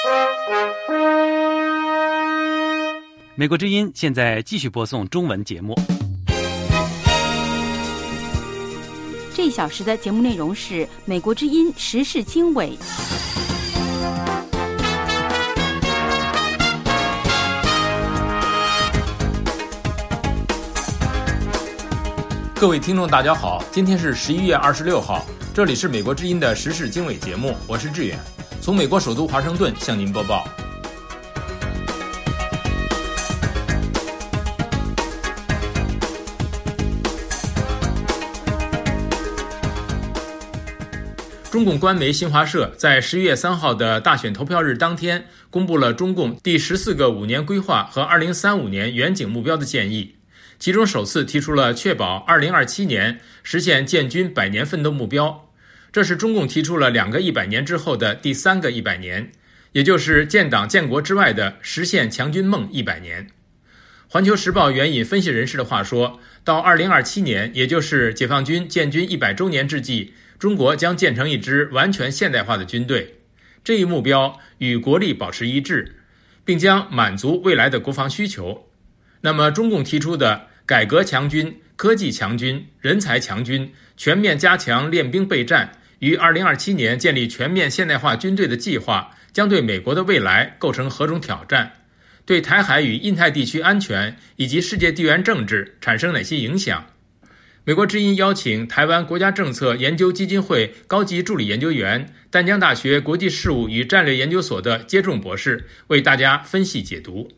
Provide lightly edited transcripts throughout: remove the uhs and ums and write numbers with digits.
美国之音现在继续播送中文节目。 这一小时的节目内容是美国之音时事经纬。 各位听众大家好，今天是11月26号，这里是美国之音的时事经纬节目，我是志远，从美国首都华盛顿向您播报。中共官媒新华社在11月3号的大选投票日当天，公布了中共第14个5年规划和2035年远景目标的建议，其中首次提出了确保2027年实现建军100年奋斗目标，这是中共提出了2个100年之后的第3个100年，也就是建党建国之外的实现强军梦100年。环球时报援引分析人士的话说，到2027年，也就是解放军建军100周年之际，中国将建成一支完全现代化的军队，这一目标与国力保持一致，并将满足未来的国防需求。那么中共提出的改革强军、科技强军、人才强军、全面加强练兵备战，于2027年建立全面现代化军队的计划，将对美国的未来构成何种挑战？对台海与印太地区安全以及世界地缘政治产生哪些影响？美国之音邀请台湾国家政策研究基金会高级助理研究员、淡江大学国际事务与战略研究所的接种博士为大家分析解读。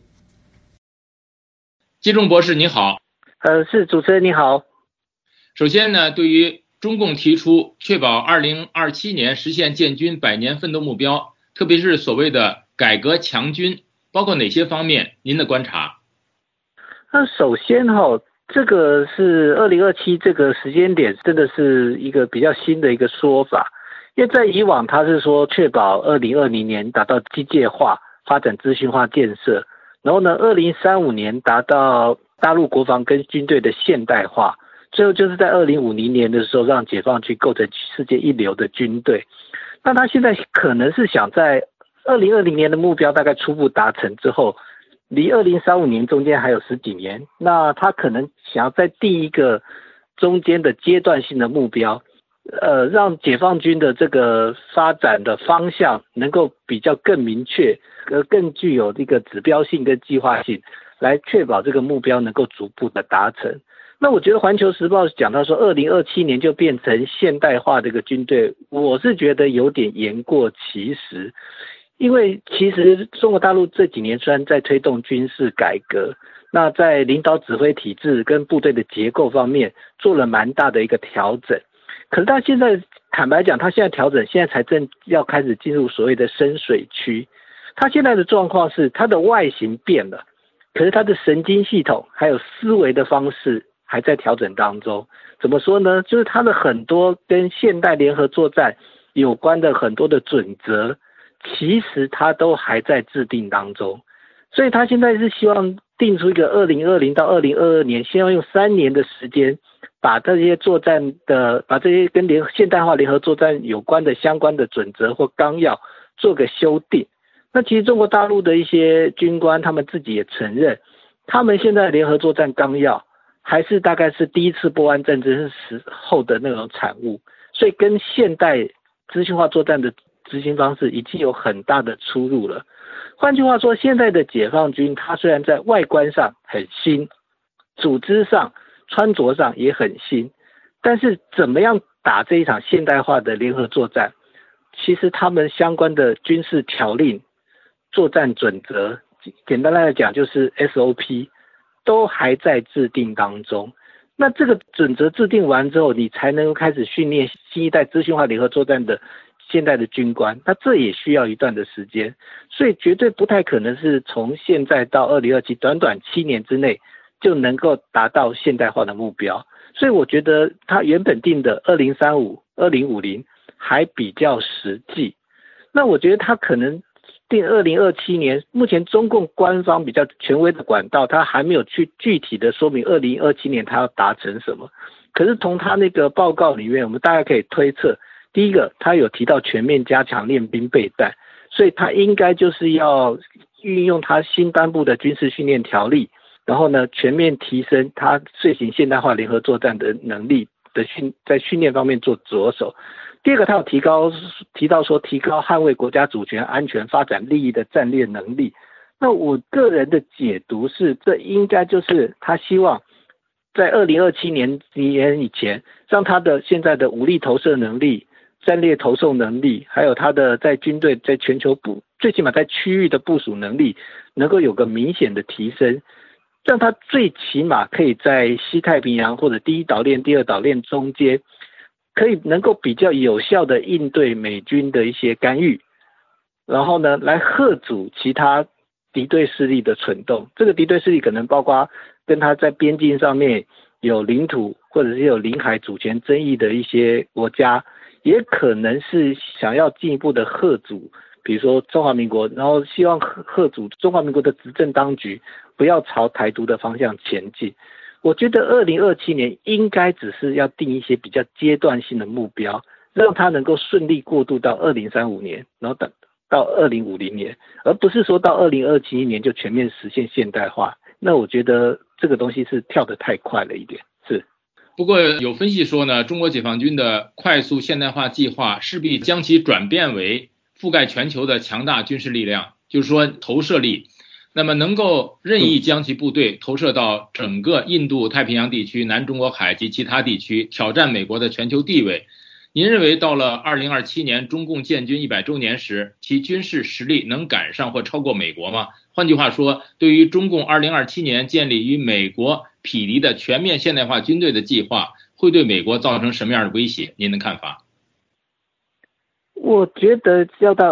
接种博士你好。 是主持人你好。 首先呢，对于中共提出确保2027年实现建军100年奋斗目标，特别是所谓的改革强军，包括哪些方面？您的观察？ 首先这个是2027这个时间点，真的是一个比较新的一个说法，因为在以往他是说确保2020年达到机械化、发展资讯化建设，然后呢2035年达到大陆国防跟军队的现代化，最后就是在2050年的时候让解放军构成世界一流的军队。那他现在可能是想在2020年的目标大概初步达成之后，离2035年中间还有10几年，那他可能想要在第一个中间的阶段性的目标，让解放军的这个发展的方向能够比较更明确，更具有这个指标性跟计划性，来确保这个目标能够逐步的达成。那我觉得环球时报讲到说2027年就变成现代化的一个军队，我是觉得有点言过其实。因为其实中国大陆这几年虽然在推动军事改革，那在领导指挥体制跟部队的结构方面做了蛮大的一个调整，可是他现在坦白讲，他现在调整现在才正要开始进入所谓的深水区。他现在的状况是他的外形变了，可是他的神经系统还有思维的方式还在调整当中。怎么说呢？就是他的很多跟现代联合作战有关的很多的准则，其实他都还在制定当中，所以他现在是希望定出一个2020到2022年，先要用3年的时间，把这些跟现代化联合作战有关的相关的准则或纲要做个修订。那其实中国大陆的一些军官他们自己也承认，他们现在联合作战纲要还是大概是第一次波湾战争时候的那种产物，所以跟现代资讯化作战的执行方式已经有很大的出入了。换句话说，现在的解放军它虽然在外观上很新，组织上穿着上也很新，但是怎么样打这一场现代化的联合作战，其实他们相关的军事条令、作战准则，简单来讲就是 SOP 都还在制定当中。那这个准则制定完之后，你才能够开始训练新一代资讯化联合作战的现代的军官，那这也需要一段的时间，所以绝对不太可能是从现在到2027短短7年之内就能够达到现代化的目标。所以我觉得他原本定的2035、2050还比较实际。那我觉得他可能定2027年，目前中共官方比较权威的管道，他还没有去具体的说明2027年他要达成什么。可是从他那个报告里面，我们大概可以推测，第一个他有提到全面加强练兵备战， 所以他应该就是要运用他新颁布的军事训练条例，然后呢全面提升他遂行现代化联合作战的能力的在训练方面做着手。第二个，他有提到说提高捍卫国家主权、安全、发展利益的战略能力。那我个人的解读是，这应该就是他希望在2027年以前，让他的现在的武力投射能力、战略投送能力，还有他的在军队在全球最起码在区域的部署能力，能够有个明显的提升，让他最起码可以在西太平洋或者第一岛链、第二岛链中间，可以能够比较有效的应对美军的一些干预，然后呢，来吓阻其他敌对势力的蠢动。这个敌对势力可能包括跟他在边境上面有领土或者是有领海主权争议的一些国家，也可能是想要进一步的吓阻，比如说中华民国，然后希望吓阻中华民国的执政当局不要朝台独的方向前进。我觉得2027年应该只是要定一些比较阶段性的目标，让它能够顺利过渡到2035年，然后等到2050年，而不是说到2027年就全面实现现代化。那我觉得这个东西是跳得太快了一点。是。 不过有分析说呢，中国解放军的快速现代化计划势必将其转变为覆盖全球的强大军事力量，就是说投射力，那么能够任意将其部队投射到整个印度太平洋地区、南中国海及其他地区，挑战美国的全球地位。您认为到了2027年中共建军100周年时，其军事实力能赶上或超过美国吗？换句话说，对于中共2027年建立与美国匹敌的全面现代化军队的计划，会对美国造成什么样的威胁？您的看法？ 我觉得要到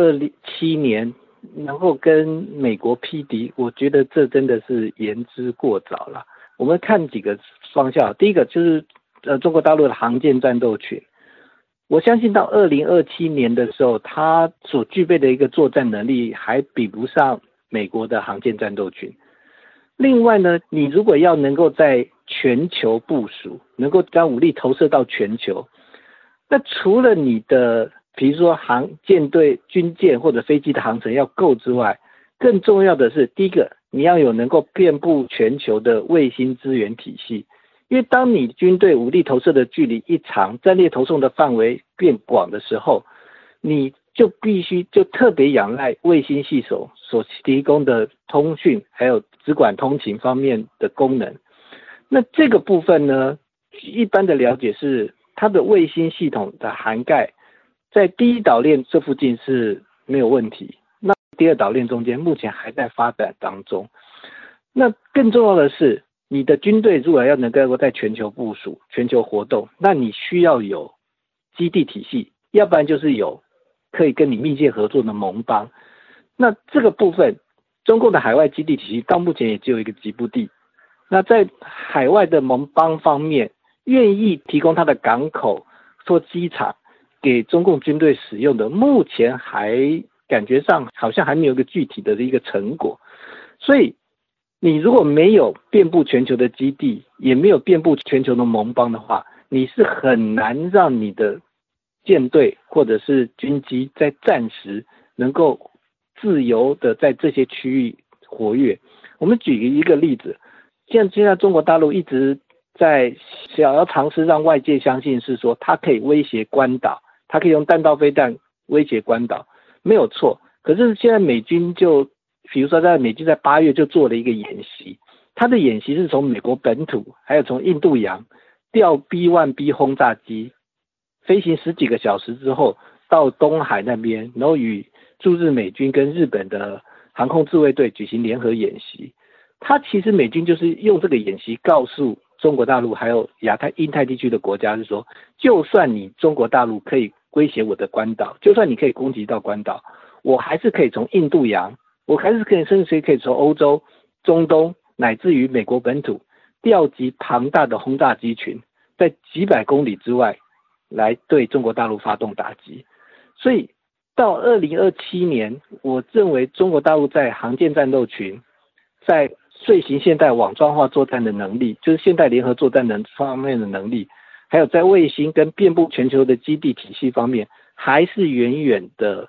2027年能够跟美国匹敌，我觉得这真的是言之过早了。我们看几个方向，第一个就是中国大陆的航舰战斗群，我相信到2027年的时候，它所具备的一个作战能力还比不上美国的航舰战斗群。另外呢，你如果要能够在全球部署，能够将武力投射到全球，那除了你的比如说航舰队、军舰或者飞机的航程要够之外，更重要的是，第一个，你要有能够遍布全球的卫星资源体系。因为当你军队武力投射的距离一长，战略投送的范围变广的时候，你就必须就特别仰赖卫星系统所提供的通讯还有直管通勤方面的功能。那这个部分呢，一般的了解是它的卫星系统的涵盖在第一岛链这附近是没有问题，那第二岛链中间目前还在发展当中。那更重要的是，你的军队如果要能够在全球部署、全球活动，那你需要有基地体系，要不然就是有可以跟你密切合作的盟邦。那这个部分，中共的海外基地体系到目前也只有一个吉布地。那在海外的盟邦方面，愿意提供它的港口或机场给中共军队使用的，目前还感觉上好像还没有一个具体的一个成果。所以你如果没有遍布全球的基地，也没有遍布全球的盟邦的话，你是很难让你的舰队或者是军机在战时能够自由的在这些区域活跃。我们举一个例子，现在中国大陆一直在想要尝试让外界相信是说它可以威胁关岛，它可以用弹道飞弹威胁关岛，没有错。可是现在美军就比如说美军在8月就做了一个演习，它的演习是从美国本土还有从印度洋调 B-1B 轰炸机飞行10几个小时之后到东海那边，然后与驻日美军跟日本的航空自卫队举行联合演习。它其实美军就是用这个演习告诉中国大陆还有印太地区的国家是说，就算你中国大陆可以威胁我的关岛，就算你可以攻击到关岛，我还是可以从印度洋，我还是可以甚至可以从欧洲、中东乃至于美国本土调集庞大的轰炸机群，在几百公里之外来对中国大陆发动打击。所以到2027年，我认为中国大陆在航舰战斗群，在遂行现代网状化作战的能力，就是现代联合作战方面的能力，还有在卫星跟遍布全球的基地体系方面，还是远远的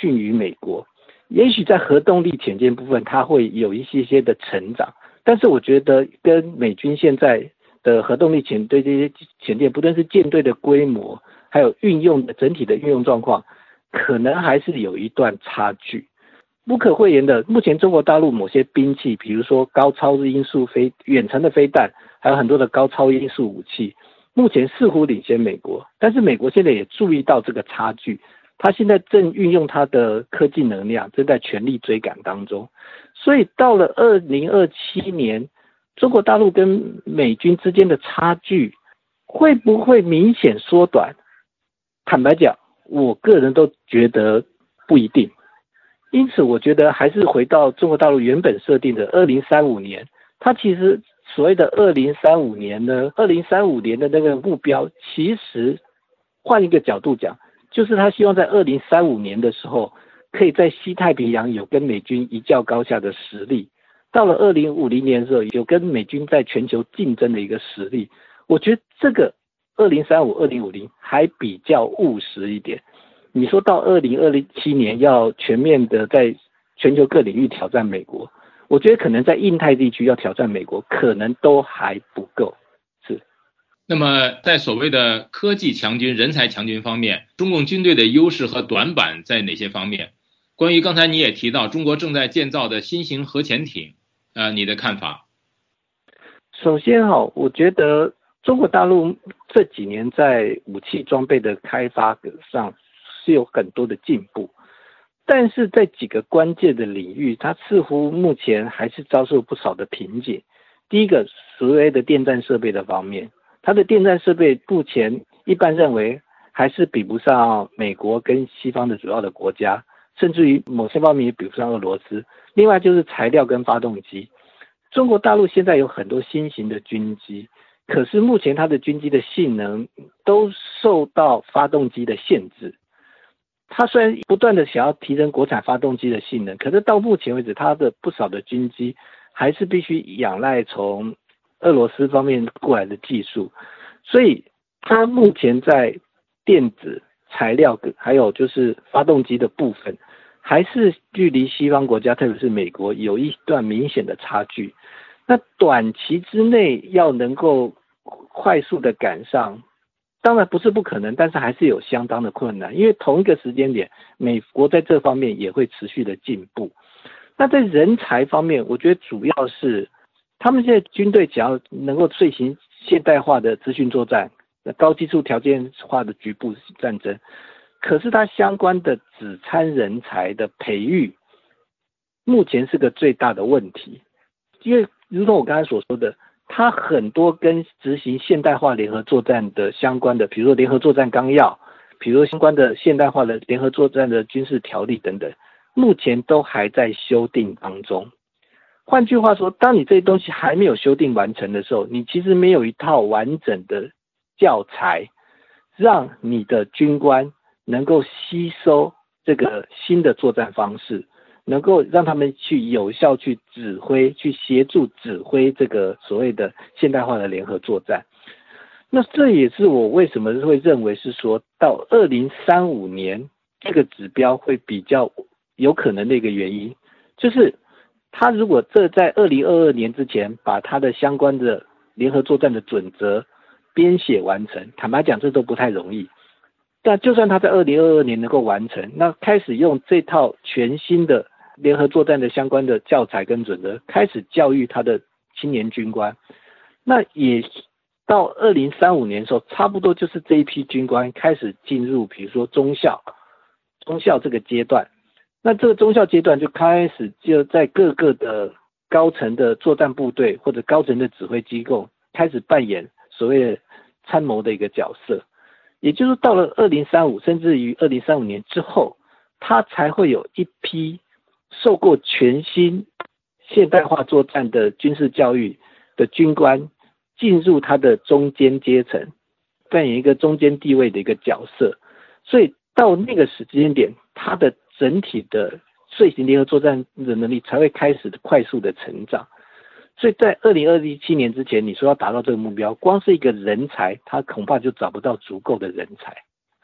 逊于美国。也许在核动力潜舰部分它会有一些的成长，但是我觉得跟美军现在的核动力潜对这些潜舰，不论是舰队的规模，还有运用的整体的运用状况，可能还是有一段差距。不可讳言的，目前中国大陆某些兵器，比如说高超音速远程的飞弹，还有很多的高超音速武器，目前似乎领先美国，但是美国现在也注意到这个差距，他现在正运用他的科技能量，正在全力追赶当中。所以到了2027年，中国大陆跟美军之间的差距会不会明显缩短？坦白讲，我个人都觉得不一定。因此我觉得还是回到中国大陆原本设定的2035年，它其实所谓的2035年呢，2035年的那个目标，其实换一个角度讲，就是他希望在2035年的时候，可以在西太平洋有跟美军一较高下的实力，到了2050年的时候，有跟美军在全球竞争的一个实力。我觉得这个2035、2050还比较务实一点。你说到2027年要全面的在全球各领域挑战美国，我觉得可能在印太地区要挑战美国，可能都还不够。是。 那么在所谓的科技强军、人才强军方面，中共军队的优势和短板在哪些方面？关于刚才你也提到中国正在建造的新型核潜艇，你的看法？ 首先我觉得中国大陆这几年在武器装备的开发上是有很多的进步，但是在几个关键的领域，它似乎目前还是遭受不少的瓶颈。第一个，所谓的电站设备的方面，它的电站设备目前一般认为还是比不上美国跟西方的主要的国家，甚至于某些方面也比不上俄罗斯。另外就是材料跟发动机，中国大陆现在有很多新型的军机，可是目前它的军机的性能都受到发动机的限制。它虽然不断的想要提升国产发动机的性能，可是到目前为止，它的不少的军机还是必须仰赖从俄罗斯方面过来的技术，所以它目前在电子材料还有就是发动机的部分，还是距离西方国家，特别是美国有一段明显的差距。那短期之内要能够快速的赶上，当然不是不可能，但是还是有相当的困难，因为同一个时间点，美国在这方面也会持续的进步。那在人才方面，我觉得主要是他们现在军队只要能够遂行现代化的资讯作战、高技术条件化的局部战争，可是它相关的指参人才的培育，目前是个最大的问题。因为如同我刚才所说的，它很多跟执行现代化联合作战的相关的，比如说联合作战纲要，比如说相关的现代化的联合作战的军事条例等等，目前都还在修订当中。换句话说，当你这些东西还没有修订完成的时候，你其实没有一套完整的教材，让你的军官能够吸收这个新的作战方式，能够让他们去有效去指挥，去协助指挥这个所谓的现代化的联合作战。那这也是我为什么会认为是说到2035年这个指标会比较有可能的一个原因，就是他如果这在2022年之前把他的相关的联合作战的准则编写完成，坦白讲这都不太容易。但就算他在2022年能够完成，那开始用这套全新的联合作战的相关的教材跟准则，开始教育他的青年军官，那也到2035年的时候，差不多就是这一批军官开始进入比如说中校这个阶段。那这个中校阶段就开始就在各个的高层的作战部队或者高层的指挥机构开始扮演所谓的参谋的一个角色。也就是到了2035甚至于2035年之后，他才会有一批受过全新现代化作战的军事教育的军官进入他的中间阶层，扮演一个中间地位的一个角色。所以到那个时间点，他的整体的遂行联合作战的能力才会开始快速的成长。所以在2027年之前，你说要达到这个目标，光是一个人才，他恐怕就找不到足够的人才。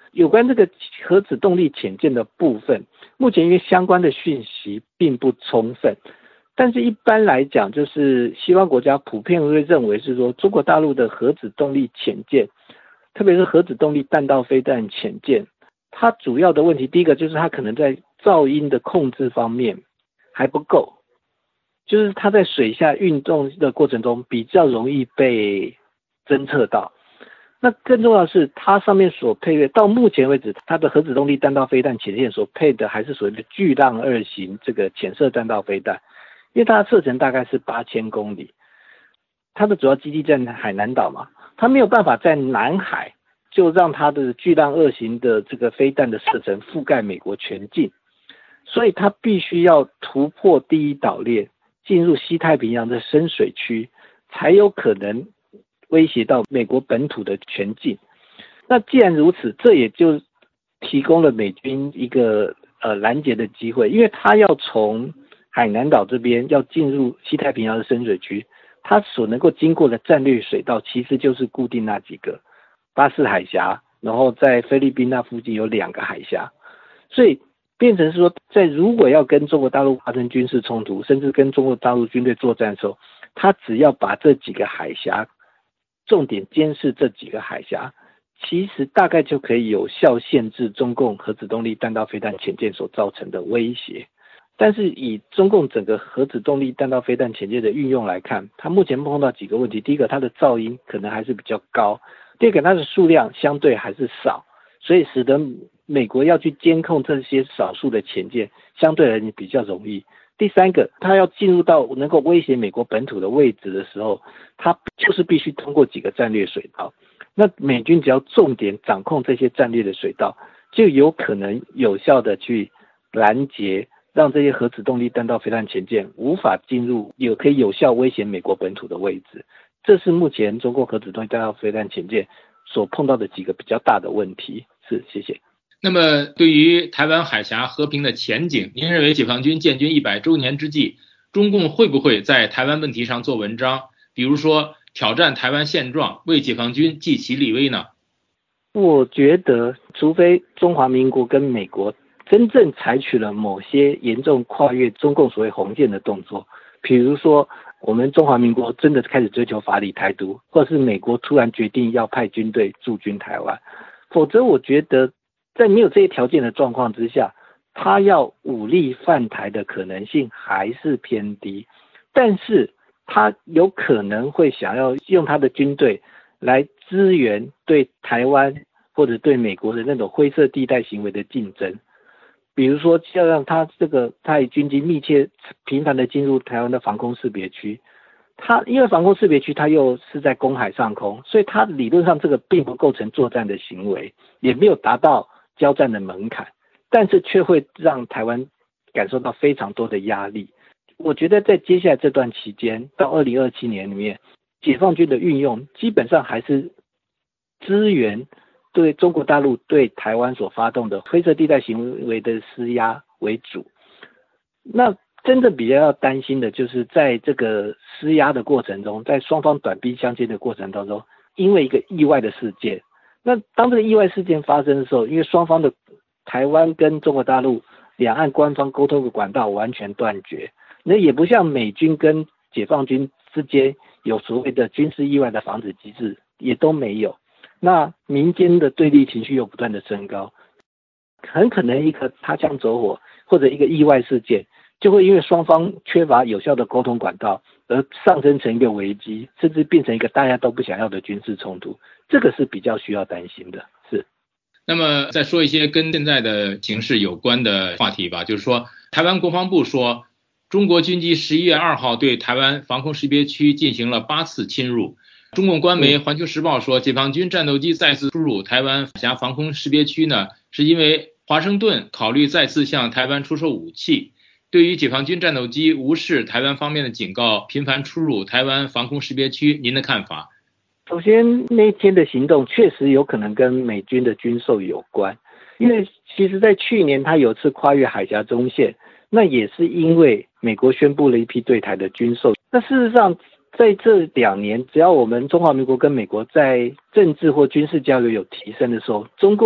有关这个核子动力潜舰的部分，目前因为相关的讯息并不充分，但是一般来讲，就是西方国家普遍会认为是说，中国大陆的核子动力潜舰，特别是核子动力弹道飞弹潜舰，它主要的问题，第一个就是它可能在噪音的控制方面还不够，就是它在水下运动的过程中比较容易被侦测到。那更重要的是，它上面所配备，到目前为止，它的核子动力弹道飞弹潜舰所配的还是所谓的巨浪2型这个潜射弹道飞弹，因为它的射程大概是8000公里，它的主要基地在海南岛嘛，它没有办法在南海就让它的巨浪2型的这个飞弹的射程覆盖美国全境，所以它必须要突破第一岛链，进入西太平洋的深水区，才有可能威胁到美国本土的全境。那既然如此，这也就提供了美军一个拦截的机会，因为他要从海南岛这边要进入西太平洋的深水区，他所能够经过的战略水道其实就是固定那几个，巴士海峡，然后在菲律宾那附近有2个海峡，所以变成是说，在如果要跟中国大陆发生军事冲突，甚至跟中国大陆军队作战的时候，他只要把这几个海峡重点监视这几个海峡，其实大概就可以有效限制中共核子动力弹道飞弹潜舰所造成的威胁。但是以中共整个核子动力弹道飞弹潜舰的运用来看，它目前碰到几个问题，第一个，它的噪音可能还是比较高，第二个，它的数量相对还是少，所以使得美国要去监控这些少数的潜舰相对而言比较容易。第三个，它要进入到能够威胁美国本土的位置的时候，它就是必须通过几个战略水道。那美军只要重点掌控这些战略的水道，就有可能有效的去拦截，让这些核子动力弹道飞弹潜舰无法进入，可以有效威胁美国本土的位置。这是目前中国核子动力弹道飞弹潜舰所碰到的几个比较大的问题。是，谢谢。 那么对于台湾海峡和平的前景，您认为解放军建军100周年之际，中共会不会在台湾问题上做文章，比如说挑战台湾现状，为解放军继其立威呢？ 我觉得除非中华民国跟美国真正采取了某些严重跨越中共所谓红线的动作，比如说我们中华民国真的开始追求法理台独，或者是美国突然决定要派军队驻军台湾，否则我觉得在没有这些条件的状况之下，他要武力犯台的可能性还是偏低，但是他有可能会想要用他的军队来支援对台湾或者对美国的那种灰色地带行为的竞争，比如说要让他以军机频繁的进入台湾的防空识别区，因为防空识别区它又是在公海上空，所以它理论上这个并不构成作战的行为，也没有达到交战的门槛，但是却会让台湾感受到非常多的压力。我觉得在接下来这段期间，到2027年里面，解放军的运用基本上还是支援对中国大陆对台湾所发动的灰色地带行为的施压为主。那真正比较要担心的就是在这个施压的过程中，在双方短兵相接的过程当中，因为一个意外的事件，那当这个意外事件发生的时候，因为双方的台湾跟中国大陆两岸官方沟通的管道完全断绝，那也不像美军跟解放军之间有所谓的军事意外的防止机制，也都没有。那民间的对立情绪又不断的升高，很可能一个擦枪走火或者一个意外事件，就会因为双方缺乏有效的沟通管道而上升成一个危机，甚至变成一个大家都不想要的军事冲突，这个是比较需要担心的。是。 那么再说一些跟现在的形势有关的话题吧，就是说台湾国防部说，中国军机11月2号对台湾防空识别区进行了8次侵入。中共官媒环球时报说，解放军战斗机再次出入台湾海峡防空识别区呢，是因为华盛顿考虑再次向台湾出售武器。对于解放军战斗机无视台湾方面的警告，频繁出入台湾防空识别区，您的看法？ 首先，那一天的行动确实有可能跟美军的军售有关，因为其实在去年他有次跨越海峡中线，那也是因为美国宣布了一批对台的军售。那事实上在这2年，只要我们中华民国跟美国在政治或军事交流有提升的时候，中共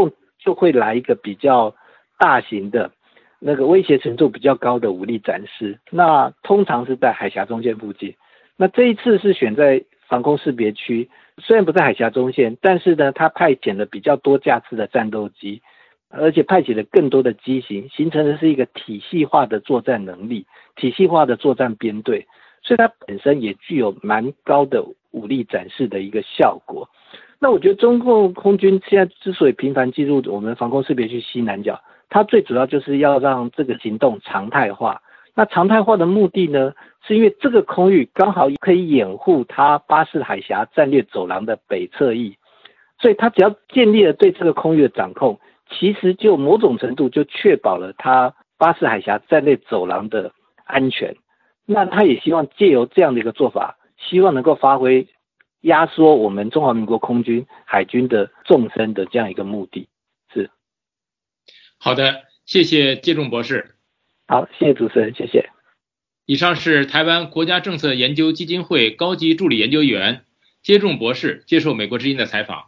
就会来一个比较大型的那个威胁程度比较高的武力展示，那通常是在海峡中线附近。那这一次是选在防空识别区，虽然不在海峡中线，但是呢，它派遣了比较多架次的战斗机，而且派遣了更多的机型，形成的是一个体系化的作战能力，体系化的作战编队，所以它本身也具有蛮高的武力展示的一个效果。那我觉得中共空军现在之所以频繁进入我们防空识别区西南角，它最主要就是要让这个行动常态化。那常态化的目的呢，是因为这个空域刚好可以掩护它巴士海峡战略走廊的北侧翼，所以它只要建立了对这个空域的掌控，其实就某种程度就确保了它巴士海峡战略走廊的安全。那他也希望借由这样的一个做法，希望能够发挥压缩我们中华民国空军海军的纵深的这样一个目的。是。 好的，谢谢接种博士。 好，谢谢主持人，谢谢。 以上是台湾国家政策研究基金会高级助理研究员接种博士接受美国之音的采访。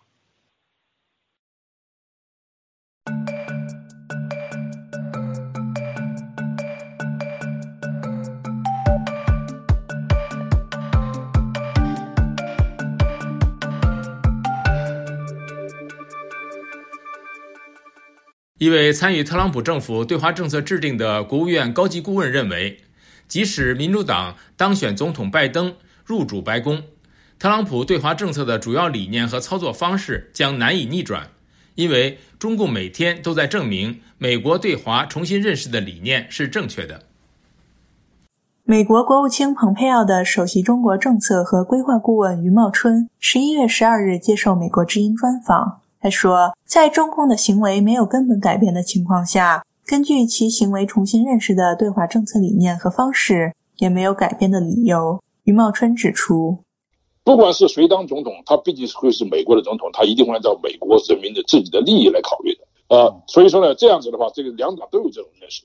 一位参与特朗普政府对华政策制定的国务院高级顾问认为，即使民主党当选总统拜登入主白宫，特朗普对华政策的主要理念和操作方式将难以逆转，因为中共每天都在证明美国对华重新认识的理念是正确的。 美国国务卿蓬佩奥的首席中国政策和规划顾问余茂春11月12日接受美国之音专访，他说，在中共的行为没有根本改变的情况下，根据其行为重新认识的对华政策理念和方式，也没有改变的理由。余茂春指出， 不管是谁当总统，他毕竟会是美国的总统，他一定会按照美国人民的自己的利益来考虑的。所以说呢，这样子的话，这个两党都有这种认识。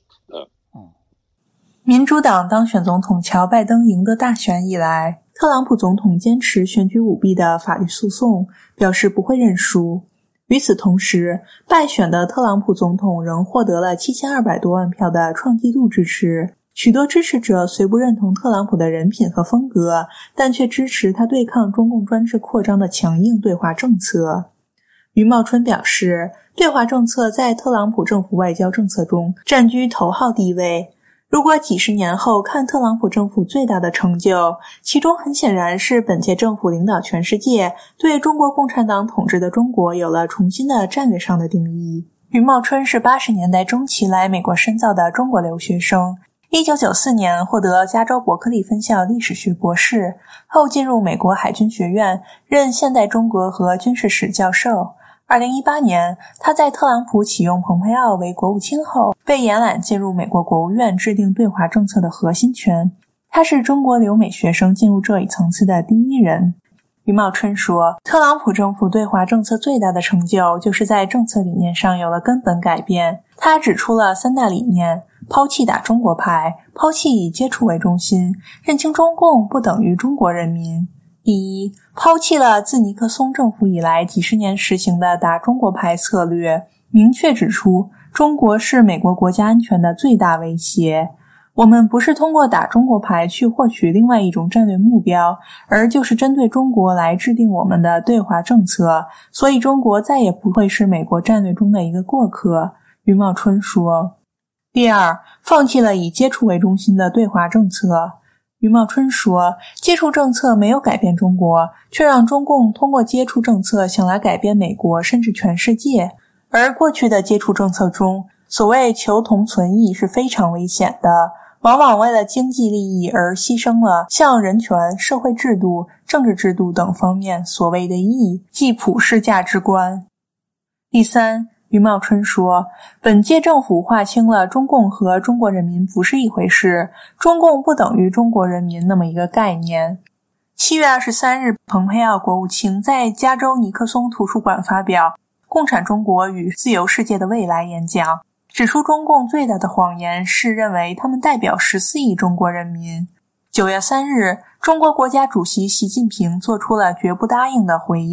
民主党当选总统乔拜登赢得大选以来，特朗普总统坚持选举舞弊的法律诉讼，表示不会认输。与此同时，败选的特朗普总统仍获得了7200多万票的创纪录支持。许多支持者虽不认同特朗普的人品和风格，但却支持他对抗中共专制扩张的强硬对华政策。余茂春表示，对华政策在特朗普政府外交政策中占据头号地位。如果几十年后看特朗普政府最大的成就，其中很显然是本届政府领导全世界，对中国共产党统治的中国有了重新的战略上的定义。余茂春是80年代中期来美国深造的中国留学生，1994年获得加州伯克利分校历史学博士，后进入美国海军学院任现代中国和军事史教授。2018年，他在特朗普启用蓬佩奥为国务卿后，被延揽进入美国国务院制定对华政策的核心权。他是中国留美学生进入这一层次的第一人。余茂春说，特朗普政府对华政策最大的成就就是在政策理念上有了根本改变。他指出了3大理念：抛弃打中国牌，抛弃以接触为中心，认清中共不等于中国人民。第一，抛弃了自尼克松政府以来几十年实行的打中国牌策略，明确指出中国是美国国家安全的最大威胁。我们不是通过打中国牌去获取另外一种战略目标，而就是针对中国来制定我们的对华政策，所以中国再也不会是美国战略中的一个过客。余茂春说。第二，放弃了以接触为中心的对华政策。余茂春说，接触政策没有改变中国，却让中共通过接触政策想来改变美国甚至全世界。而过去的接触政策中，所谓求同存异是非常危险的，往往为了经济利益而牺牲了像人权、社会制度、政治制度等方面所谓的义，即普世价值观。第三，余茂春说，本届政府划清了中共和中国人民不是一回事，中共不等于中国人民那么一个概念。7月23日，蓬佩奥国务卿在加州尼克松图书馆发表《共产中国与自由世界的未来》演讲，指出中共最大的谎言是认为他们代表14亿中国人民。9月3日，中国国家主席习近平做出了绝不答应的回应，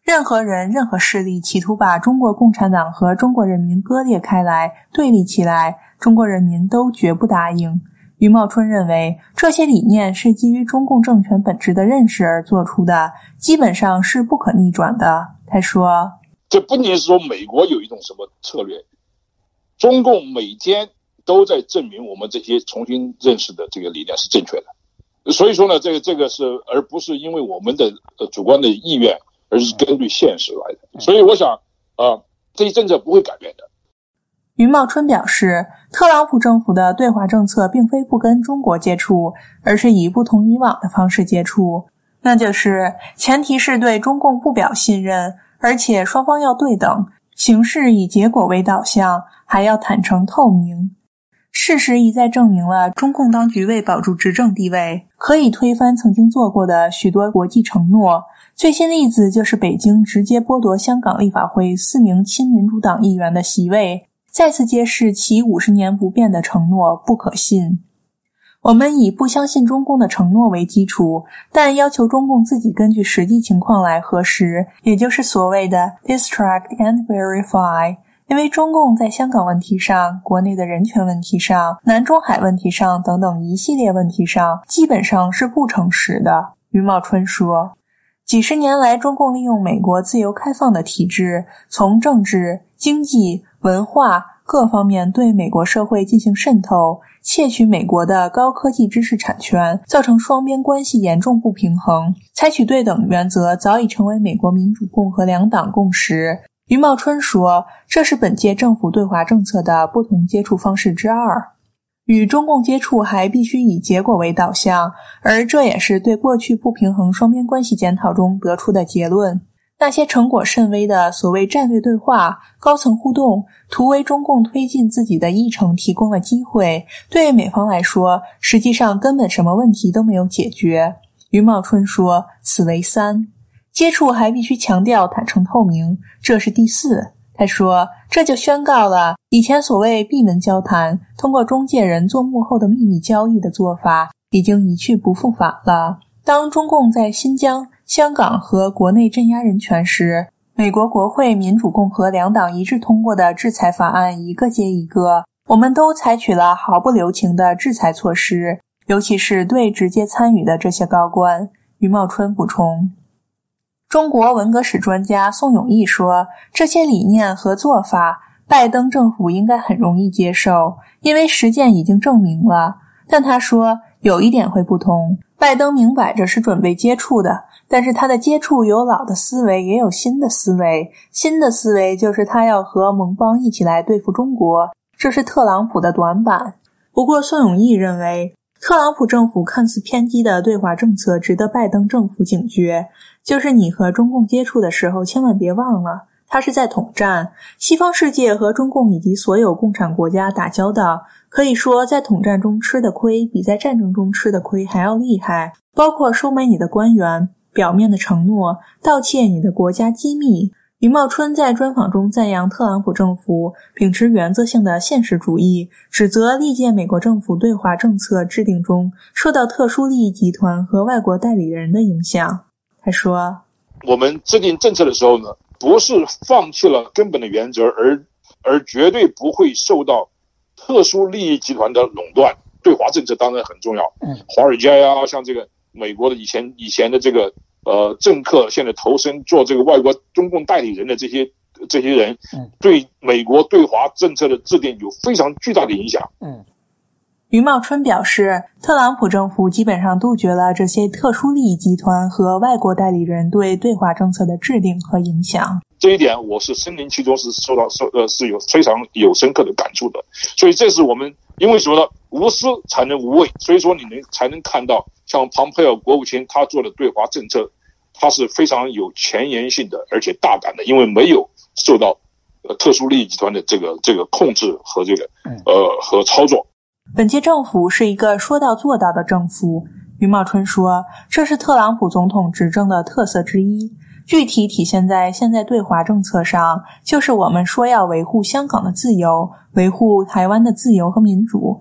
任何人、任何势力企图把中国共产党和中国人民割裂开来、对立起来，中国人民都绝不答应。余茂春认为，这些理念是基于中共政权本质的认识而做出的，基本上是不可逆转的。他说， 这不仅是说美国有一种什么策略，中共每天都在证明我们这些重新认识的这个理念是正确的。所以说呢，这个是而不是因为我们的主观的意愿，而是根据现实来的。所以我想这些政策不会改变的。 余茂春表示，特朗普政府的对华政策并非不跟中国接触，而是以不同以往的方式接触，那就是前提是对中共不表信任，而且双方要对等，行事以结果为导向，还要坦诚透明。事实一再证明了中共当局为保住执政地位，可以推翻曾经做过的许多国际承诺。最新例子就是北京直接剥夺香港立法会4名亲民主党议员的席位，再次揭示其50年不变的承诺不可信。我们以不相信中共的承诺为基础，但要求中共自己根据实际情况来核实，也就是所谓的 distract and verify。因为中共在香港问题上、国内的人权问题上、南中海问题上等等一系列问题上，基本上是不诚实的。余茂春说，几十年来，中共利用美国自由开放的体制，从政治、经济、文化各方面对美国社会进行渗透，窃取美国的高科技知识产权，造成双边关系严重不平衡。采取对等原则早已成为美国民主共和两党共识。余茂春说，这是本届政府对华政策的不同接触方式之二。与中共接触还必须以结果为导向，而这也是对过去不平衡双边关系检讨中得出的结论。那些成果甚微的所谓战略对话、高层互动，图为中共推进自己的议程提供了机会，对美方来说，实际上根本什么问题都没有解决。余茂春说，此为3。接触还必须强调坦诚透明，这是第4。他说，这就宣告了以前所谓闭门交谈，通过中介人做幕后的秘密交易的做法已经一去不复返了。当中共在新疆、香港和国内镇压人权时，美国国会民主共和两党一致通过的制裁法案一个接一个，我们都采取了毫不留情的制裁措施，尤其是对直接参与的这些高官。余茂春补充，中国文革史专家宋永毅说，这些理念和做法，拜登政府应该很容易接受，因为实践已经证明了。但他说，有一点会不同，拜登明摆着是准备接触的，但是他的接触有老的思维，也有新的思维。新的思维就是他要和盟邦一起来对付中国，这是特朗普的短板。不过宋永毅认为，特朗普政府看似偏激的对华政策值得拜登政府警觉，就是你和中共接触的时候千万别忘了，他是在统战，西方世界和中共以及所有共产国家打交道，可以说在统战中吃的亏比在战争中吃的亏还要厉害，包括收买你的官员、表面的承诺、盗窃你的国家机密。余茂春在专访中赞扬特朗普政府秉持原则性的现实主义，指责历届美国政府对华政策制定中受到特殊利益集团和外国代理人的影响。他说， 我们制定政策的时候呢，不是放弃了根本的原则，而绝对不会受到特殊利益集团的垄断。对华政策当然很重要，华尔街呀，像这个美国的以前的这个政客，现在投身做这个外国中共代理人的这些人，对美国对华政策的制定有非常巨大的影响。 余茂春表示，特朗普政府基本上杜绝了这些特殊利益集团和外国代理人对华政策的制定和影响。 这一点我是身临其中，是是有非常有深刻的感触的。所以这是我们因为什么呢？无私才能无畏，所以说才能看到像庞佩奥国务卿他做的对华政策，他是非常有前沿性的，而且大胆的，因为没有受到特殊利益集团的这个控制和和操作。 本届政府是一个说到做到的政府，余茂春说，这是特朗普总统执政的特色之一，具体体现在现在对华政策上，就是我们说要维护香港的自由，维护台湾的自由和民主。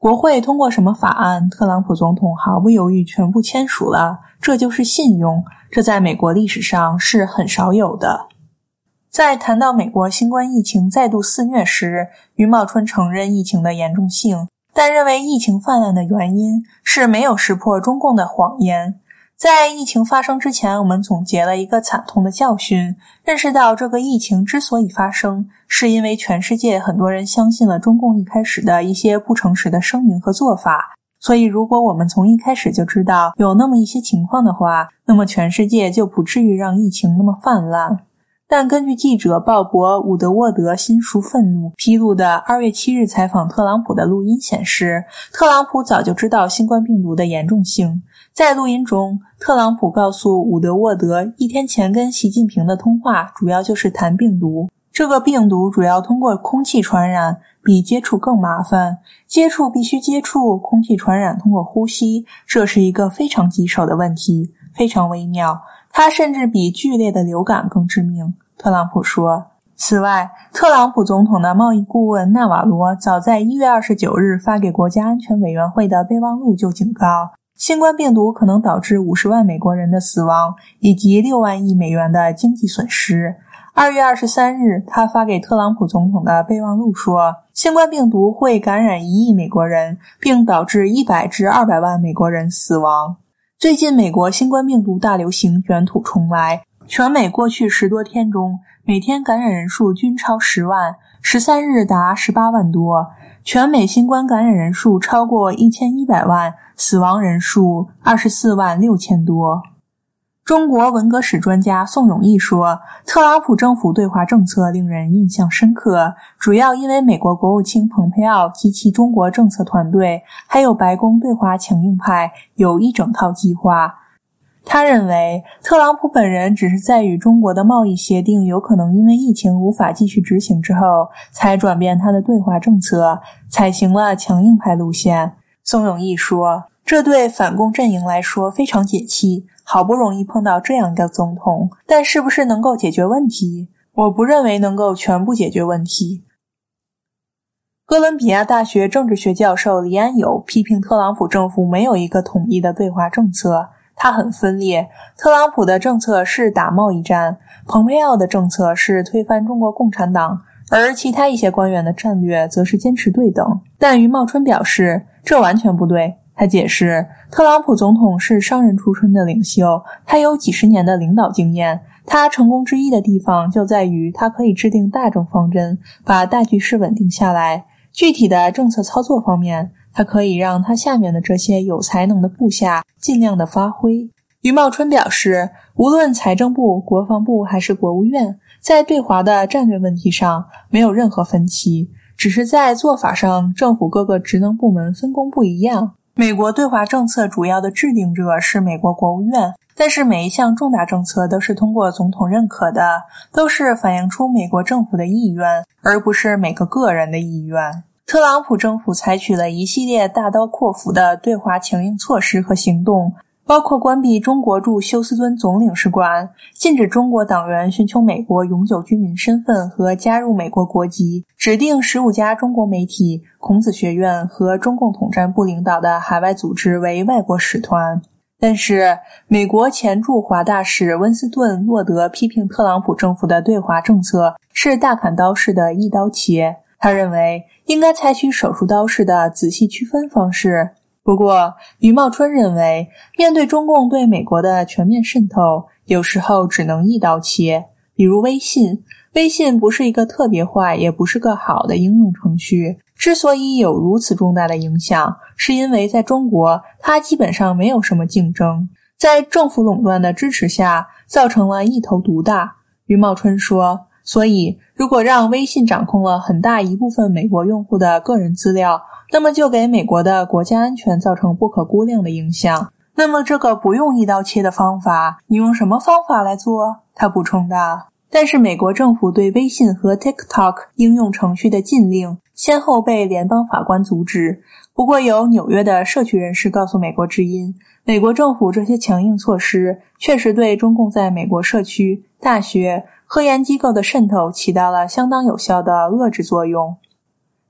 国会通过什么法案，特朗普总统毫不犹豫全部签署了，这就是信用，这在美国历史上是很少有的。在谈到美国新冠疫情再度肆虐时，余茂春承认疫情的严重性，但认为疫情泛滥的原因是没有识破中共的谎言。在疫情发生之前，我们总结了一个惨痛的教训，认识到这个疫情之所以发生，是因为全世界很多人相信了中共一开始的一些不诚实的声明和做法。所以如果我们从一开始就知道有那么一些情况的话，那么全世界就不至于让疫情那么泛滥。但根据记者鲍勃·伍德沃德新书《愤怒》披露的2月7日采访特朗普的录音显示，特朗普早就知道新冠病毒的严重性。在录音中，特朗普告诉伍德沃德，一天前跟习近平的通话主要就是谈病毒。这个病毒主要通过空气传染，比接触更麻烦。接触必须接触，空气传染通过呼吸，这是一个非常棘手的问题，非常微妙。它甚至比剧烈的流感更致命，特朗普说。此外，特朗普总统的贸易顾问纳瓦罗早在1月29日发给国家安全委员会的备忘录就警告，新冠病毒可能导致50万美国人的死亡，以及6万亿美元的经济损失。2月23日，他发给特朗普总统的备忘录说，新冠病毒会感染1亿美国人，并导致100至200万美国人死亡。最近美国新冠病毒大流行卷土重来，全美过去10多天中，每天感染人数均超10万，13日达18万多，全美新冠感染人数超过1100万，死亡人数24万6千多。中国文革史专家宋永毅说，特朗普政府对华政策令人印象深刻，主要因为美国国务卿蓬佩奥及其中国政策团队，还有白宫对华强硬派有一整套计划。他认为，特朗普本人只是在与中国的贸易协定有可能因为疫情无法继续执行之后，才转变他的对华政策，采行了强硬派路线。宋永毅说，这对反共阵营来说非常解气，好不容易碰到这样一个总统，但是不是能够解决问题？我不认为能够全部解决问题。哥伦比亚大学政治学教授黎安友批评特朗普政府没有一个统一的对华政策，他很分裂。特朗普的政策是打贸易战，蓬佩奥的政策是推翻中国共产党，而其他一些官员的战略则是坚持对等。但余茂春表示，这完全不对。他解释，特朗普总统是商人出身的领袖，他有几十年的领导经验，他成功之一的地方就在于他可以制定大政方针，把大局势稳定下来。具体的政策操作方面，他可以让他下面的这些有才能的部下尽量的发挥。余茂春表示，无论财政部、国防部还是国务院，在对华的战略问题上没有任何分歧，只是在做法上政府各个职能部门分工不一样。美国对华政策主要的制定者是美国国务院，但是每一项重大政策都是通过总统认可的，都是反映出美国政府的意愿，而不是每个个人的意愿。特朗普政府采取了一系列大刀阔斧的对华强硬措施和行动，包括关闭中国驻休斯敦总领事馆，禁止中国党员寻求美国永久居民身份和加入美国国籍，指定15家中国媒体、孔子学院和中共统战部领导的海外组织为外国使团。但是，美国前驻华大使温斯顿·洛德批评特朗普政府的对华政策是大砍刀式的一刀切，他认为应该采取手术刀式的仔细区分方式。不过，余茂春认为，面对中共对美国的全面渗透，有时候只能一刀切。比如微信不是一个特别坏，也不是个好的应用程序。之所以有如此重大的影响，是因为在中国，它基本上没有什么竞争，在政府垄断的支持下，造成了一头独大。余茂春说，所以如果让微信掌控了很大一部分美国用户的个人资料，那么就给美国的国家安全造成不可估量的影响。那么这个不用一刀切的方法，你用什么方法来做？他补充道。但是美国政府对微信和 TikTok 应用程序的禁令先后被联邦法官阻止。不过有纽约的社区人士告诉美国之音，美国政府这些强硬措施确实对中共在美国社区、大学、科研机构的渗透起到了相当有效的遏制作用。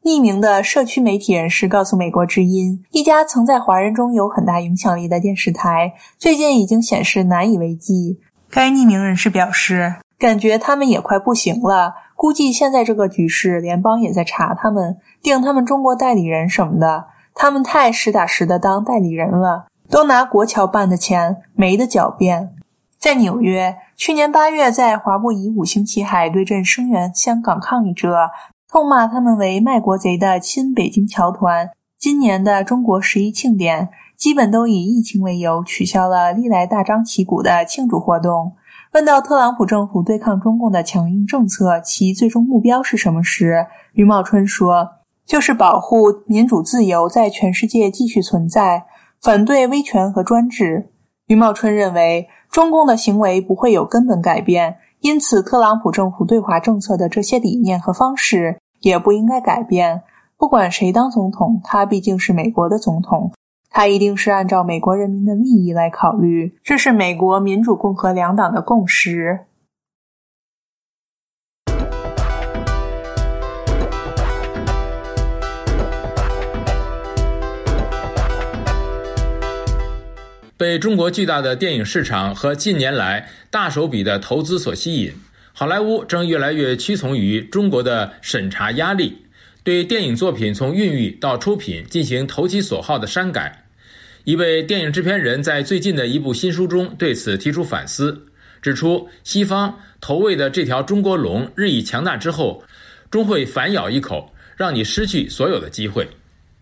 匿名的社区媒体人士告诉美国之音，一家曾在华人中有很大影响力的电视台最近已经显示难以为继。该匿名人士表示，感觉他们也快不行了，估计现在这个局势联邦也在查他们，定他们中国代理人什么的，他们太实打实的当代理人了，都拿国侨办的钱没得狡辩。在纽约，去年8月在华埠以5星旗海对阵声援香港抗议者，痛骂他们为卖国贼的亲北京侨团。今年的中国11庆典基本都以疫情为由取消了历来大张旗鼓的庆祝活动。问到特朗普政府对抗中共的强硬政策其最终目标是什么时，余茂春说，就是保护民主自由在全世界继续存在，反对威权和专制。余茂春认为，中共的行为不会有根本改变，因此特朗普政府对华政策的这些理念和方式也不应该改变。不管谁当总统，他毕竟是美国的总统，他一定是按照美国人民的利益来考虑，这是美国民主共和两党的共识。 被中国巨大的电影市场和近年来大手笔的投资所吸引，好莱坞正越来越屈从于中国的审查压力，对电影作品从孕育到出品进行投其所好的删改。一位电影制片人在最近的一部新书中对此提出反思，指出西方投喂的这条中国龙日益强大之后，终会反咬一口，让你失去所有的机会。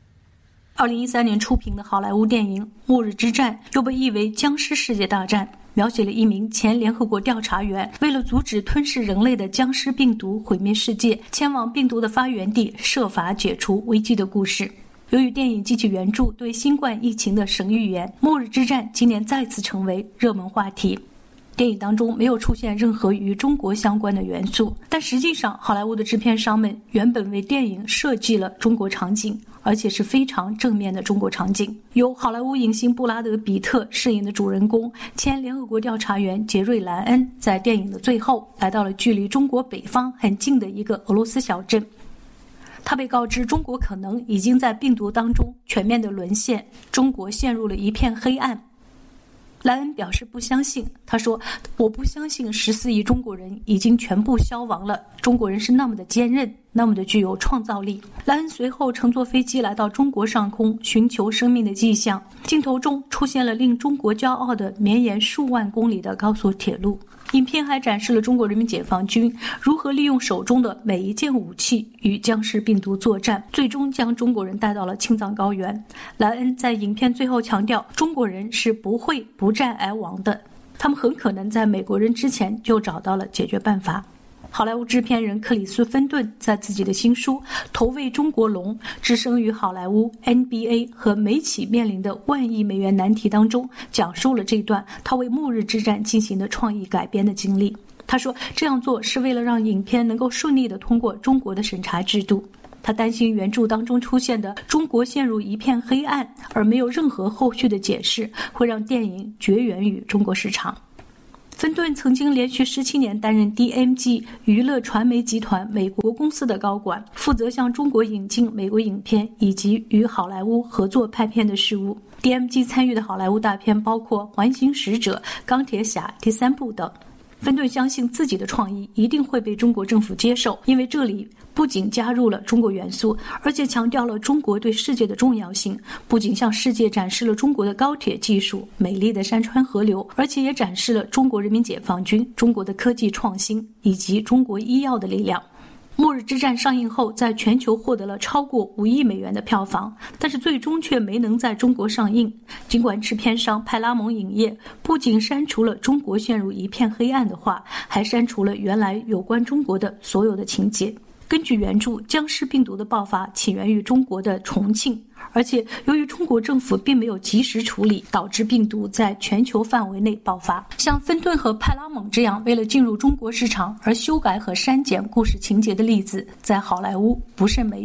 2013年出品的好莱坞电影《末日之战》又被译为僵尸世界大战，描写了一名前联合国调查员为了阻止吞噬人类的僵尸病毒毁灭世界，前往病毒的发源地设法解除危机的故事。由于电影激起原著对新冠疫情的神预言，《末日之战》今年再次成为热门话题。电影当中没有出现任何与中国相关的元素，但实际上好莱坞的制片商们原本为电影设计了中国场景，而且是非常正面的中国场景。由好莱坞影星布拉德·彼特饰演的主人公前联合国调查员杰瑞·莱恩，在电影的最后来到了距离中国北方很近的一个俄罗斯小镇。他被告知中国可能已经在病毒当中全面的沦陷，中国陷入了一片黑暗。莱恩表示不相信，他说，我不相信14亿中国人已经全部消亡了，中国人是那么的坚韧，那么的具有创造力。莱恩随后乘坐飞机来到中国上空，寻求生命的迹象，镜头中出现了令中国骄傲的绵延数万公里的高速铁路。影片还展示了中国人民解放军如何利用手中的每一件武器与僵尸病毒作战，最终将中国人带到了青藏高原。莱恩在影片最后强调，中国人是不会不战而亡的，他们很可能在美国人之前就找到了解决办法。好莱坞制片人克里斯·芬顿在自己的新书《投喂中国龙：置身于好莱坞、NBA 和美企面临的10000亿美元难题》当中，讲述了这段他为《末日之战》进行的创意改编的经历。他说，这样做是为了让影片能够顺利地通过中国的审查制度。他担心原著当中出现的中国陷入一片黑暗而没有任何后续的解释，会让电影绝缘于中国市场。芬顿曾经连续17年担任 DMG 娱乐传媒集团美国公司的高管，负责向中国引进美国影片以及与好莱坞合作拍片的事务。DMG 参与的好莱坞大片包括《环形使者》、《钢铁侠》第3部等。芬顿相信自己的创意一定会被中国政府接受，因为这里不仅加入了中国元素，而且强调了中国对世界的重要性，不仅向世界展示了中国的高铁技术、美丽的山川河流，而且也展示了中国人民解放军、中国的科技创新以及中国医药的力量。末日之战上映后，在全球获得了超过5亿美元的票房，但是最终却没能在中国上映。尽管制片商派拉蒙影业不仅删除了中国陷入一片黑暗的话，还删除了原来有关中国的所有的情节。根据原著，僵尸病毒的爆发起源于中国的重庆，而且由于中国政府并没有及时处理，导致病毒在全球范围内爆发。像芬顿和派拉蒙这样为了进入中国市场而修改和删减故事情节的例子，在好莱坞不胜枚举。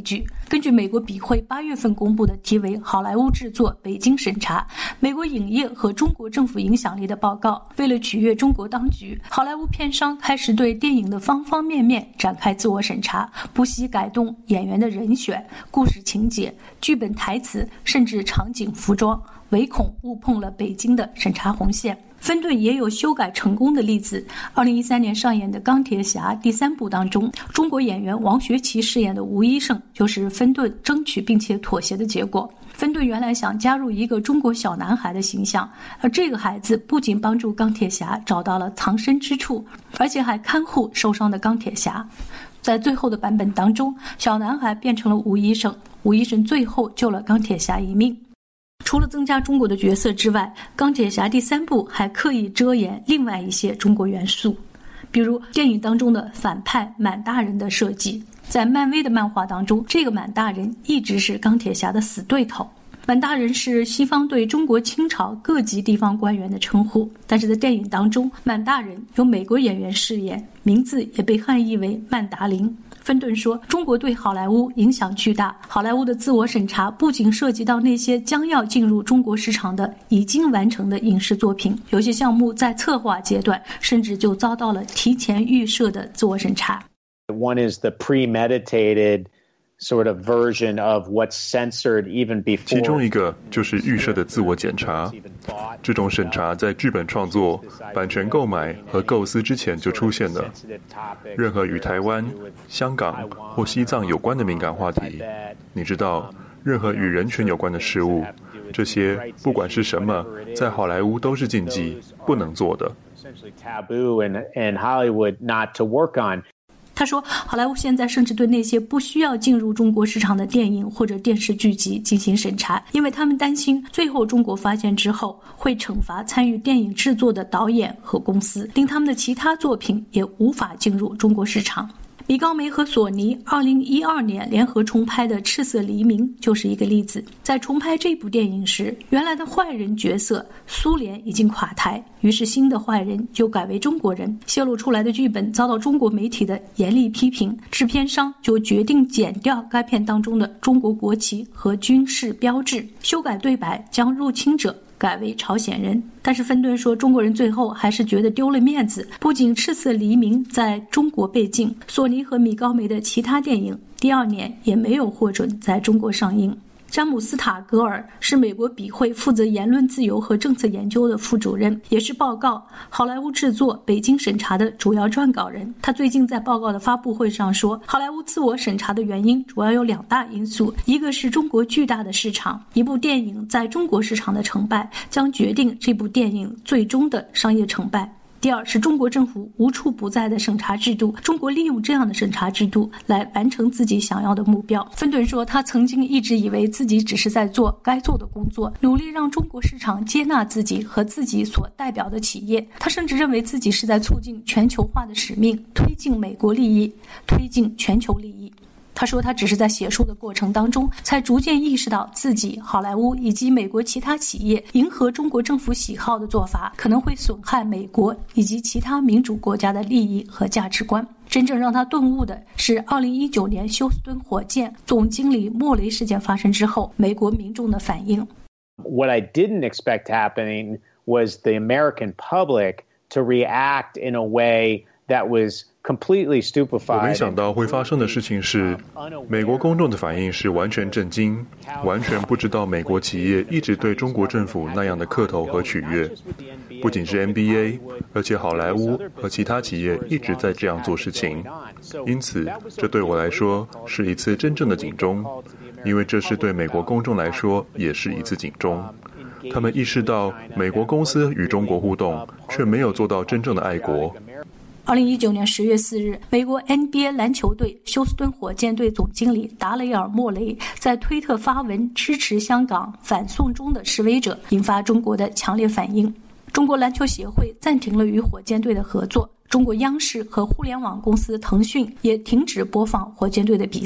根据美国笔会8月份公布的题为《好莱坞制作北京审查：美国影业和中国政府影响力》的报告，为了取悦中国当局，好莱坞片商开始对电影的方方面面展开自我审查，不惜改动演员的人选、故事情节、剧本台词，甚至场景服装，唯恐误碰了北京的审查红线。芬顿也有修改成功的例子。2013年上演的《钢铁侠》第3部当中，中国演员王学圻饰演的吴医生就是芬顿争取并且妥协的结果。芬顿原来想加入一个中国小男孩的形象，而这个孩子不仅帮助钢铁侠找到了藏身之处，而且还看护受伤的钢铁侠。在最后的版本当中，小男孩变成了吴医生，吴医生最后救了钢铁侠一命。除了增加中国的角色之外，钢铁侠第3部还刻意遮掩另外一些中国元素，比如电影当中的反派满大人的设计。在漫威的漫画当中，这个满大人一直是钢铁侠的死对头。满大人是西方对中国清朝各级地方官员的称呼，但是在电影当中，满大人由美国演员饰演，名字也被汉译为曼达林。芬顿说，中国对好莱坞影响巨大，好莱坞的自我审查不仅涉及到那些将要进入中国市场的已经完成的影视作品，有些项目在策划阶段甚至就遭到了提前预设的自我审查。 One is the premeditated sort of version of what's censored even before. 其中一个就是预设的自我检查，这种审查在剧本创作、版权购买和构思之前就出现了。任何与台湾、香港或西藏有关的敏感话题，你知道，任何与人权有关的事物，这些不管是什么，在好莱坞都是禁忌，不能做的。 他说，好莱坞现在甚至对那些不需要进入中国市场的电影或者电视剧集进行审查，因为他们担心最后中国发现之后会惩罚参与电影制作的导演和公司，令他们的其他作品也无法进入中国市场。米高梅和索尼2012年联合重拍的《赤色黎明》就是一个例子。在重拍这部电影时，原来的坏人角色苏联已经垮台，于是新的坏人就改为中国人。泄露出来的剧本遭到中国媒体的严厉批评，制片商就决定剪掉该片当中的中国国旗和军事标志，修改对白，将入侵者改为朝鲜人。但是芬顿说，中国人最后还是觉得丢了面子，不仅《赤色黎明》在中国被禁，索尼和米高梅的其他电影第2年也没有获准在中国上映。詹姆斯塔格尔是美国笔会负责言论自由和政策研究的副主任，也是报告《好莱坞制作北京审查》的主要撰稿人。他最近在报告的发布会上说，好莱坞自我审查的原因主要有2大因素，一个是中国巨大的市场，一部电影在中国市场的成败将决定这部电影最终的商业成败。第二是中国政府无处不在的审查制度，中国利用这样的审查制度来完成自己想要的目标。芬顿说，他曾经一直以为自己只是在做该做的工作，努力让中国市场接纳自己和自己所代表的企业。他甚至认为自己是在促进全球化的使命，推进美国利益，推进全球利益。他说，他只是在写书的过程当中，才逐渐意识到自己、好莱坞以及美国其他企业迎合中国政府喜好的做法，可能会损害美国以及其他民主国家的利益和价值观。真正让他顿悟的是2019年休斯敦火箭总经理莫雷事件发生之后，美国民众的反应。 What I didn't expect happening was the American public to react in a way that was completely stupefied. 我没想到会发生的事情是，美国公众的反应是完全震惊，完全不知道美国企业一直对中国政府那样的磕头和取悦。不仅是 NBA， 而且好莱坞和其他企业一直在这样做事情。因此，这对我来说是一次真正的警钟，因为这是对美国公众来说也是一次警钟。他们意识到美国公司与中国互动，却没有做到真正的爱国。 2019年10月4日，美国 NBA 篮球队休斯敦火箭队总经理达雷尔·莫雷在推特发文支持香港反送中的示威者，引发中国的强烈反应。中国篮球协会暂停了与火箭队的合作，中国央视和互联网公司腾讯也停止播放火箭队的比赛。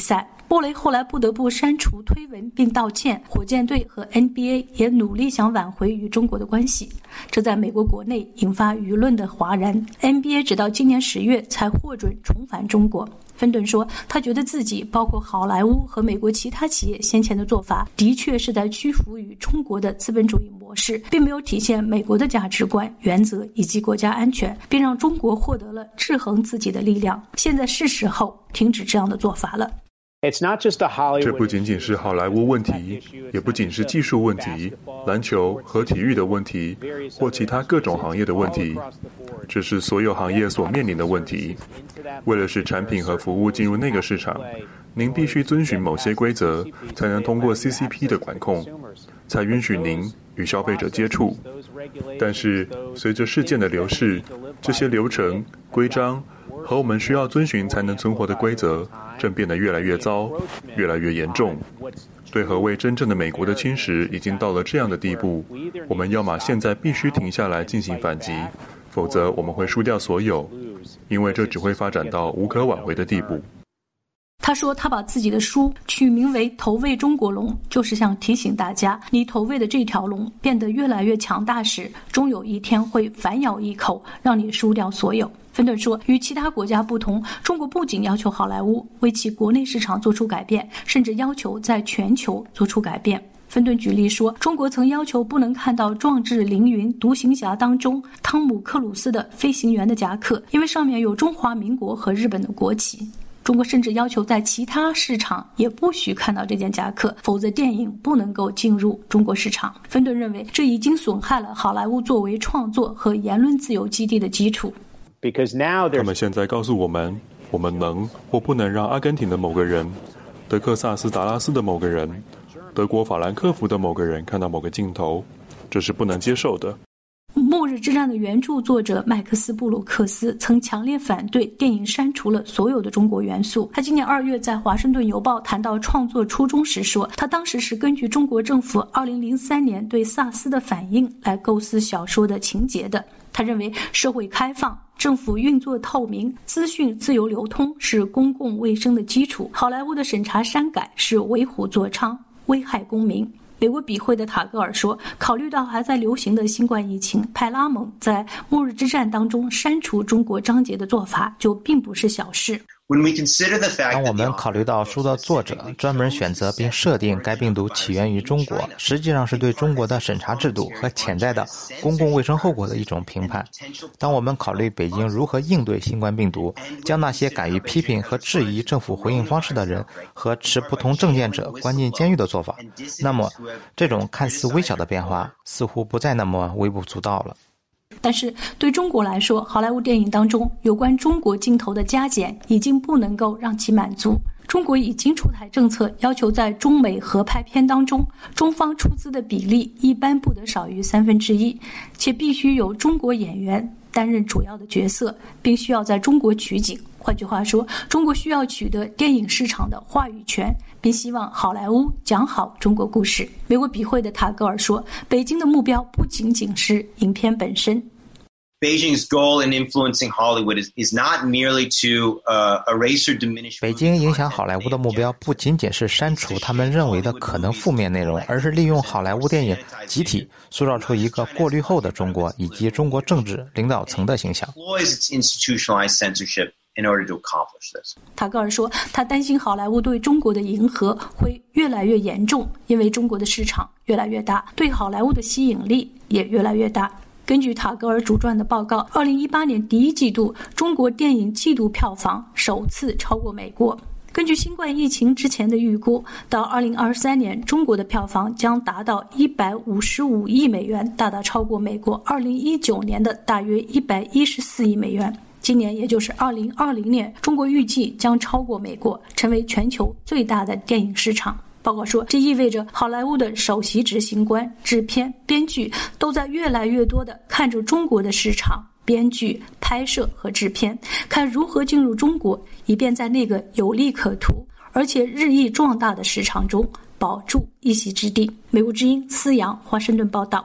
莫雷后来不得不删除推文并道歉，火箭队和 NBA 也努力想挽回与中国的关系，这在美国国内引发舆论的哗然。 NBA 直到今年10月才获准重返中国。芬顿说，他觉得自己包括好莱坞和美国其他企业先前的做法的确是在屈服于中国的资本主义模式，并没有体现美国的价值观、原则以及国家安全，并让中国获得了制衡自己的力量。现在是时候停止这样的做法了。 这不仅仅是好莱坞问题，也不仅是技术问题、篮球和体育的问题，或其他各种行业的问题，这是所有行业所面临的问题。为了使产品和服务进入那个市场，您必须遵循某些规则，才能通过 CCP 的管控，才允许您与消费者接触。但是随着事件的流逝，这些流程、规章和我们需要遵循才能存活的规则正变得越来越糟，越来越严重。对何谓真正的美国的侵蚀已经到了这样的地步，我们要么现在必须停下来进行反击，否则我们会输掉所有，因为这只会发展到无可挽回的地步。 他说他把自己的书取名为投喂中国龙，就是想提醒大家，你投喂的这条龙变得越来越强大时，终有一天会反咬一口，让你输掉所有。芬顿说，与其他国家不同，中国不仅要求好莱坞为其国内市场做出改变，甚至要求在全球做出改变。芬顿举例说，中国曾要求不能看到《壮志凌云》独行侠当中汤姆克鲁斯的飞行员的夹克，因为上面有中华民国和日本的国旗。中国甚至要求在其他市场也不许看到这件夹克，否则电影不能够进入中国市场。芬顿认为，这已经损害了好莱坞作为创作和言论自由基地的基础。 他们现在告诉我们，我们能或不能让阿根廷的某个人、德克萨斯达拉斯的某个人、德国法兰克福的某个人看到某个镜头，这是不能接受的。 末日之战的原著作者麦克斯·布鲁克斯曾强烈反对电影删除了所有的中国元素。他今年2月在《华盛顿邮报》谈到创作初衷时说，他当时是根据中国政府2003年对萨斯的反应来构思小说的情节的。他认为社会开放、政府运作透明、资讯自由流通是公共卫生的基础，好莱坞的审查删改是为虎作伥，危害公民。美国笔会的塔格尔说，考虑到还在流行的新冠疫情，派拉蒙在末日之战当中删除中国章节的做法就并不是小事。 当我们考虑到书的作者专门选择并设定该病毒起源于中国，实际上是对中国的审查制度和潜在的公共卫生后果的一种评判。当我们考虑北京如何应对新冠病毒，将那些敢于批评和质疑政府回应方式的人和持不同政见者关进监狱的做法，那么这种看似微小的变化似乎不再那么微不足道了。 但是对中国来说，好莱坞电影当中有关中国镜头的加减已经不能够让其满足。中国已经出台政策，要求在中美合拍片当中，中方出资的比例一般不得少于1/3，且必须有中国演员担任主要的角色，并需要在中国取景。换句话说，中国需要取得电影市场的话语权，并希望好莱坞讲好中国故事。美国笔会的塔格尔说，北京的目标不仅仅是影片本身。 Beijing's goal in influencing Hollywood is not merely to erase or diminish. 北京影响好莱坞的目标不仅仅是删除他们认为的可能负面内容，而是利用好莱坞电影集体塑造出一个过滤后的中国以及中国政治领导层的形象。 塔格尔说，他担心好莱坞对中国的迎合会越来越严重，因为中国的市场越来越大，对好莱坞的吸引力也越来越大。根据塔格尔主撰的报告，2018年第一季度，中国电影季度票房首次超过美国。根据新冠疫情之前的预估，到2023年，中国的票房将达到155亿美元，大大超过美国2019年的大约114亿美元。今年，也就是2020年，中国预计将超过美国，成为全球最大的电影市场。报告说，这意味着好莱坞的首席执行官、制片、编剧都在越来越多地看着中国的市场、编剧、拍摄和制片，看如何进入中国，以便在那个有利可图而且日益壮大的市场中保住一席之地。美国之音思阳，华盛顿报道。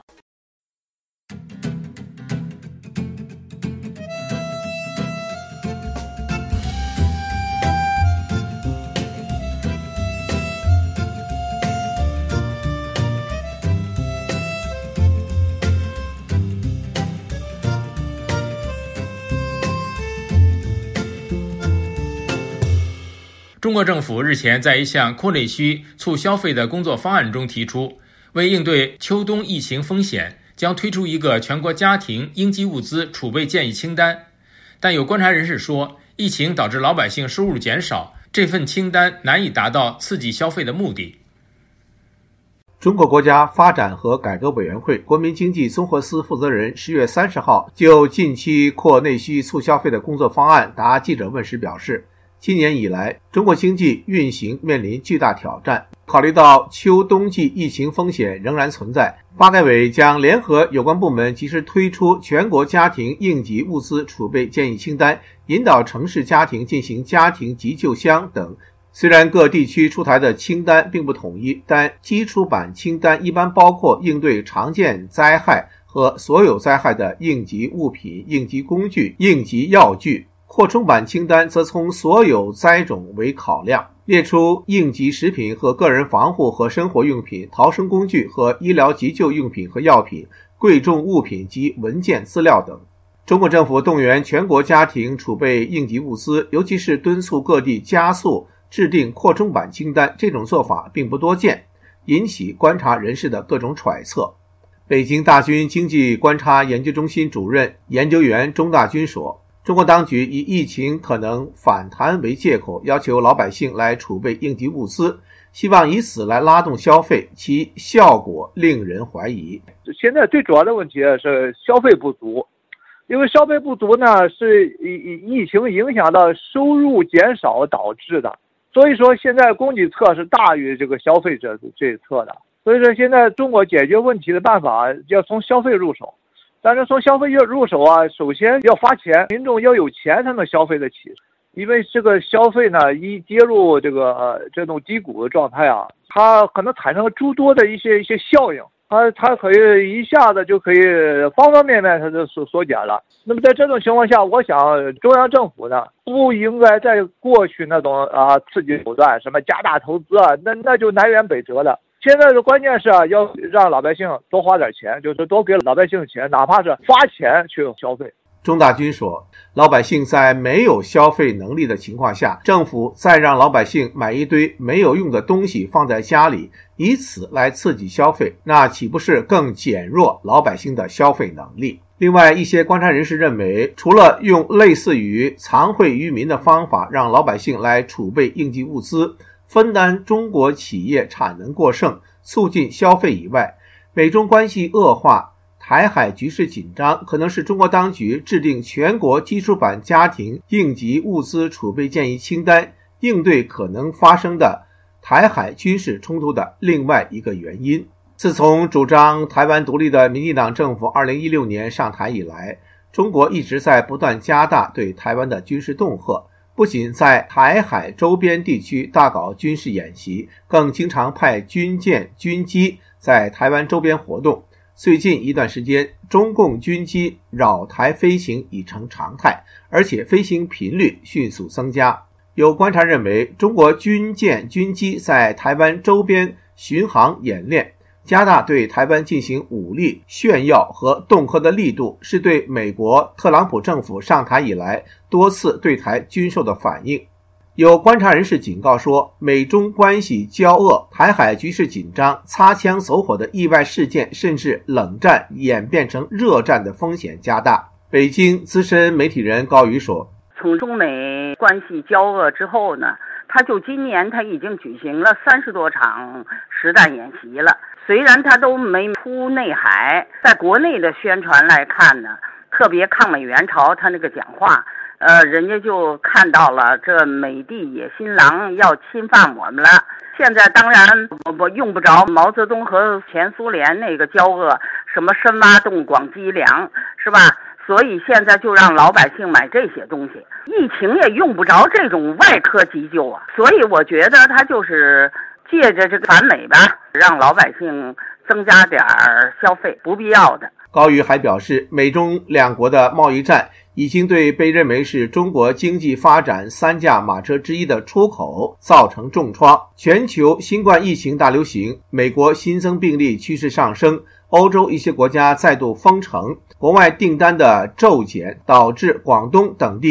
中国政府日前在一项扩内需促消费的工作方案中提出，为应对秋冬疫情风险，将推出一个全国家庭应急物资储备建议清单。但有观察人士说，疫情导致老百姓收入减少，这份清单难以达到刺激消费的目的。 中国国家发展和改革委员会国民经济综合司负责人10月30号就近期扩内需促消费的工作方案答记者问时表示，今年以来，中国经济运行面临巨大挑战。考虑到秋冬季疫情风险仍然存在，发改委将联合有关部门及时推出全国家庭应急物资储备建议清单，引导城市家庭进行家庭急救箱等。虽然各地区出台的清单并不统一，但基础版清单一般包括应对常见灾害和所有灾害的应急物品、应急工具、应急药具。扩充版清单则从所有灾种为考量，列出应急食品和个人防护和生活用品、逃生工具和医疗急救用品和药品、贵重物品及文件资料等。中国政府动员全国家庭储备应急物资，尤其是敦促各地加速制定扩充版清单，这种做法并不多见，引起观察人士的各种揣测。北京大军经济观察研究中心主任研究员钟大军说，中国当局以疫情可能反弹为借口，要求老百姓来储备应急物资，希望以此来拉动消费，其效果令人怀疑。 现在最主要的问题是消费不足，因为消费不足呢是疫情影响到收入减少导致的，所以说现在供给侧是大于这个消费者这一侧的，所以说现在中国解决问题的办法要从消费入手。但是从消费入手啊，首先要发钱，民众要有钱才能消费得起。因为这个消费呢，一跌入这种低谷的状态啊，它可能产生诸多的一些效应，它可以一下子就可以方方面面它就缩减了。那么在这种情况下，我想中央政府呢不应该在过去那种刺激手段，什么加大投资啊，那就南辕北辙了。现在的关键是要让老百姓多花点钱，就是多给老百姓钱，哪怕是花钱去消费。 钟大军说，老百姓在没有消费能力的情况下，政府再让老百姓买一堆没有用的东西放在家里，以此来刺激消费，那岂不是更减弱老百姓的消费能力？另外，一些观察人士认为，除了用类似于藏惠于民的方法让老百姓来储备应急物资，分担中国企业产能过剩，促进消费以外，美中关系恶化，台海局势紧张，可能是中国当局制定全国基础版家庭应急物资储备建议清单，应对可能发生的台海军事冲突的另外一个原因。自从主张台湾独立的民进党政府2016年上台以来，中国一直在不断加大对台湾的军事恫吓，不仅在台海周边地区大搞军事演习，更经常派军舰、军机在台湾周边活动。最近一段时间，中共军机扰台飞行已成常态，而且飞行频率迅速增加。有观察认为，中国军舰、军机在台湾周边巡航演练，加大对台湾进行武力炫耀和恫吓的力度，是对美国特朗普政府上台以来多次对台军售的反应。有观察人士警告说，美中关系交恶、台海局势紧张、擦枪走火的意外事件，甚至冷战演变成热战的风险加大。北京资深媒体人高瑜说， 从中美关系交恶之后呢，今年他已经举行了30多场实弹演习了。虽然他都没出内海，在国内的宣传来看呢，特别抗美援朝他那个讲话，人家就看到了这美帝野心狼要侵犯我们了。现在当然我用不着毛泽东和前苏联那个交恶，什么深挖洞广积粮，是吧？所以现在就让老百姓买这些东西，疫情也用不着这种外科急救啊。所以我觉得他就是借着这个反美吧，让老百姓增加点消费，不必要的。 高瑜还表示，美中两国的贸易战已经对被认为是中国经济发展3驾马车之一的出口造成重创。全球新冠疫情大流行，美国新增病例趋势上升，欧洲一些国家再度封城，国外订单的骤减，导致广东等地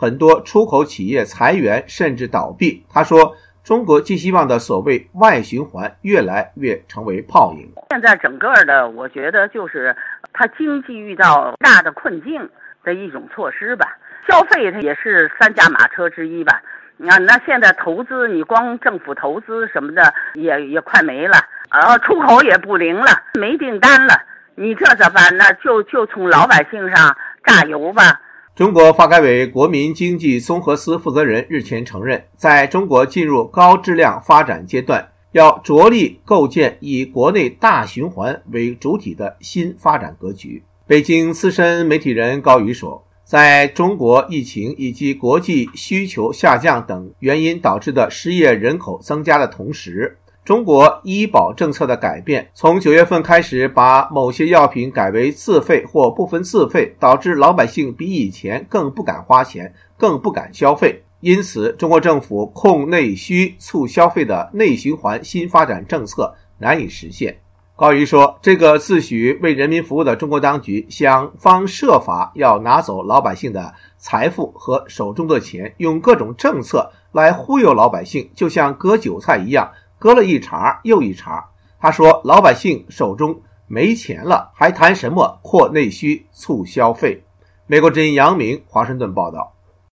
很多出口企业裁员甚至倒闭。他说，中国寄希望的所谓外循环越来越成为泡影。 现在整个的，我觉得就是它经济遇到大的困境的一种措施吧。消费它也是三驾马车之一吧。那现在投资，你光政府投资什么的也快没了，出口也不灵了，没订单了，你这咋办呢？就从老百姓上榨油吧。 中国发改委国民经济综合司负责人日前承认，在中国进入高质量发展阶段，要着力构建以国内大循环为主体的新发展格局。北京资深媒体人高瑜说，在中国疫情以及国际需求下降等原因导致的失业人口增加的同时，中国医保政策的改变，从9月份开始把某些药品改为自费或部分自费，导致老百姓比以前更不敢花钱，更不敢消费。因此，中国政府控内需促消费的内循环新发展政策难以实现。高瑜说，这个自诩为人民服务的中国当局想方设法要拿走老百姓的财富和手中的钱，用各种政策来忽悠老百姓，就像割韭菜一样，割了一茬又一茬。他说，老百姓手中没钱了，还谈什么扩内需促消费？美国之音杨明华盛顿报道。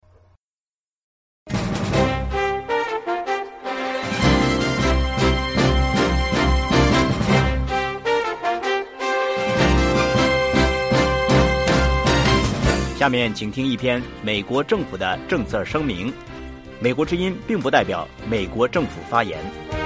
下面请听一篇美国政府的政策声明。美国之音并不代表美国政府发言。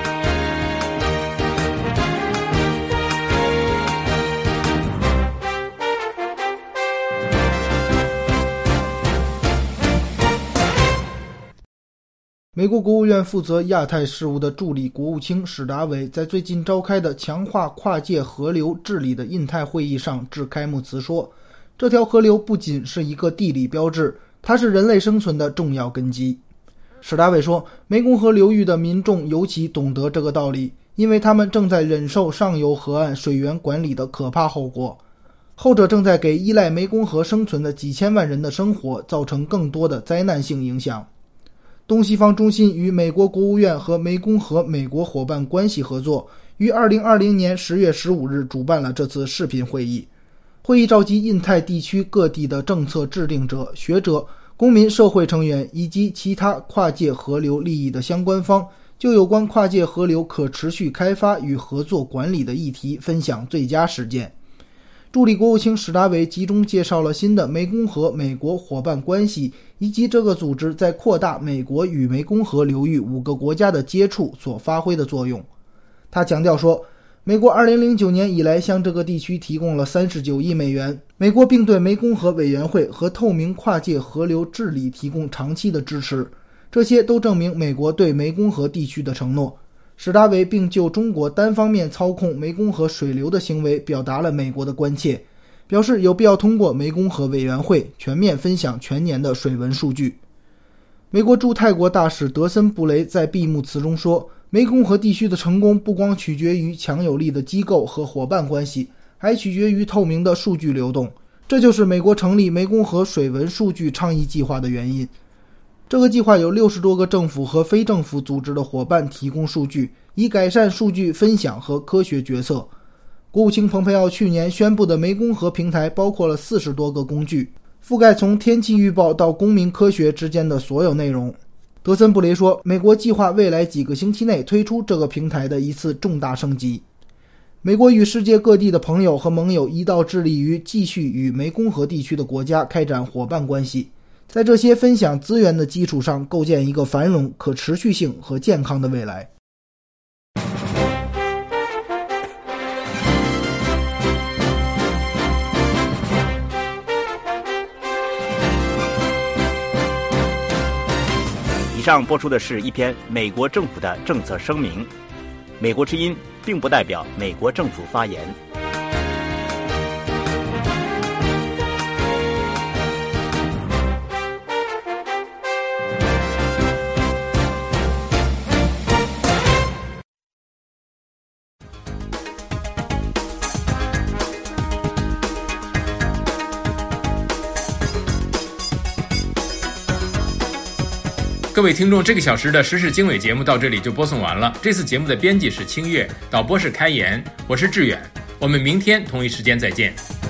美国国务院负责亚太事务的助理国务卿史达伟在最近召开的强化跨界河流治理的印太会议上致开幕词说，这条河流不仅是一个地理标志，它是人类生存的重要根基。史达伟说，湄公河流域的民众尤其懂得这个道理，因为他们正在忍受上游河岸水源管理的可怕后果，后者正在给依赖湄公河生存的几千万人的生活造成更多的灾难性影响。东西方中心与美国国务院和湄公河美国伙伴关系合作，于2020年10月15日主办了这次视频会议。会议召集印太地区各地的政策制定者、学者、公民社会成员以及其他跨界河流利益的相关方，就有关跨界河流可持续开发与合作管理的议题分享最佳实践。助理国务卿史达伟集中介绍了新的湄公河美国伙伴关系以及这个组织在扩大美国与湄公河流域5个国家的接触所发挥的作用。他强调说，美国2009年以来向这个地区提供了39亿美元，美国并对湄公河委员会和透明跨界河流治理提供长期的支持，这些都证明美国对湄公河地区的承诺。史达伟并就中国单方面操控湄公河水流的行为表达了美国的关切，表示有必要通过湄公河委员会全面分享全年的水文数据。美国驻泰国大使德森布雷在闭幕词中说，湄公河地区的成功不光取决于强有力的机构和伙伴关系，还取决于透明的数据流动，这就是美国成立湄公河水文数据倡议计划的原因。这个计划有60多个政府和非政府组织的伙伴提供数据，以改善数据分享和科学决策。国务卿蓬佩奥去年宣布的湄公河平台包括了40多个工具，覆盖从天气预报到公民科学之间的所有内容。德森布雷说，美国计划未来几个星期内推出这个平台的一次重大升级。美国与世界各地的朋友和盟友一道致力于继续与湄公河地区的国家开展伙伴关系，在这些分享资源的基础上构建一个繁荣、可持续性和健康的未来。 以上播出的是一篇美国政府的政策声明。美国之音并不代表美国政府发言。 各位听众，这个小时的时事经纬节目到这里就播送完了。这次节目的编辑是清月，导播是开言，我是志远。我们明天同一时间再见。